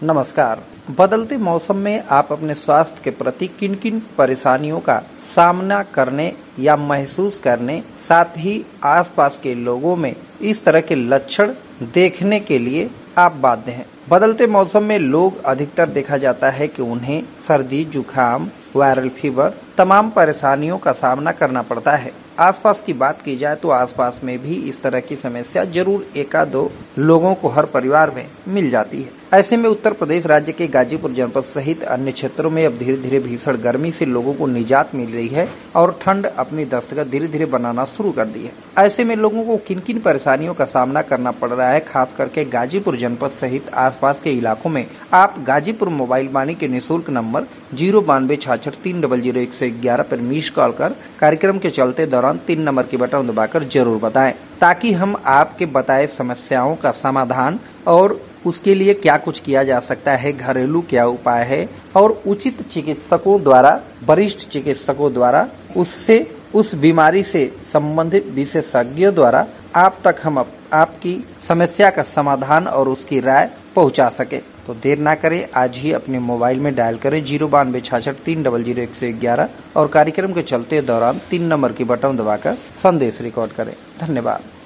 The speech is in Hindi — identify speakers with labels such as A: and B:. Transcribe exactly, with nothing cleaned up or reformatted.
A: नमस्कार। बदलते मौसम में आप अपने स्वास्थ्य के प्रति किन किन परेशानियों का सामना करने या महसूस करने, साथ ही आसपास के लोगों में इस तरह के लक्षण देखने के लिए आप बाध्य हैं। बदलते मौसम में लोग अधिकतर देखा जाता है कि उन्हें सर्दी, जुकाम, वायरल फीवर, तमाम परेशानियों का सामना करना पड़ता है। आसपास की बात की जाए तो आसपास में भी इस तरह की समस्या जरूर एका दो लोगों को हर परिवार में मिल जाती है। ऐसे में उत्तर प्रदेश राज्य के गाजीपुर जनपद सहित अन्य क्षेत्रों में अब धीरे धीरे भीषण गर्मी से लोगों को निजात मिल रही है और ठंड अपनी दस्तक धीरे धीरे बनाना शुरू कर दी है। ऐसे में लोगों को किन किन परेशानियों का सामना करना पड़ रहा है, खास करके गाजीपुर जनपद सहित आसपास के इलाकों में, आप गाजीपुर मोबाइल वाणी के निःशुल्क नंबर जीरो बानवे छाछठ तीन डबल जीरो एक सौ ग्यारह पर मिस कॉल कर कार्यक्रम के चलते दौरान तीन नंबर की बटन दबाकर जरूर बताएं, ताकि हम आपके बताए समस्याओं का समाधान और उसके लिए क्या कुछ किया जा सकता है, घरेलू क्या उपाय है और उचित चिकित्सकों द्वारा, वरिष्ठ चिकित्सकों द्वारा उससे उस बीमारी से संबंधित विशेषज्ञों द्वारा आप तक हम आपकी समस्या का समाधान और उसकी राय पहुंचा सके। तो देर ना करें, आज ही अपने मोबाइल में डायल करें जीरो बानवे छाछठ तीन डबल जीरो एक सौ ग्यारह और कार्यक्रम के चलते दौरान तीन नंबर की बटन दबाकर संदेश रिकॉर्ड करें। धन्यवाद।